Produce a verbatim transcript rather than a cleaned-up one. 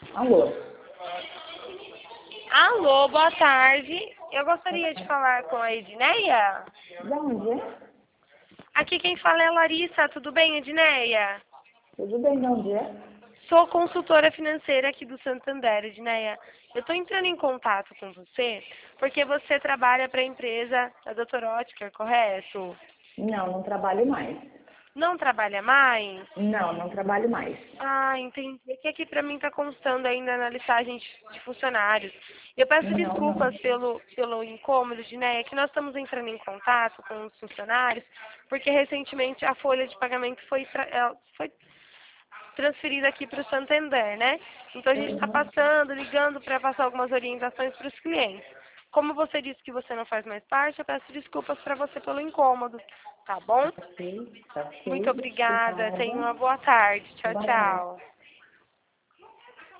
Alô? Alô, boa tarde. Eu gostaria de falar com a Edneia. De onde? Aqui quem fala é a Larissa. Tudo bem, Edneia? Tudo bem, de onde é? Sou consultora financeira aqui do Santander, Edneia. Eu estou entrando em contato com você porque você trabalha para a empresa da doutora Otker, correto? Não, não trabalho mais. Não trabalha mais? Não, não trabalho mais. Ah, entendi. É que aqui para mim está constando ainda na listagem de, de funcionários. Eu peço Não, não. desculpas pelo, pelo incômodo, de, né? É que nós estamos entrando em contato com os funcionários, porque recentemente a folha de pagamento foi, tra- ela foi transferida aqui para o Santander, né? Então a gente está Uhum. passando, ligando para passar algumas orientações para os clientes. Como você disse que você não faz mais parte, eu peço desculpas para você pelo incômodo, tá bom? Ok, tá Muito ok. obrigada. Tenha Obrigada. uma boa tarde. Tchau, Boa tarde. tchau.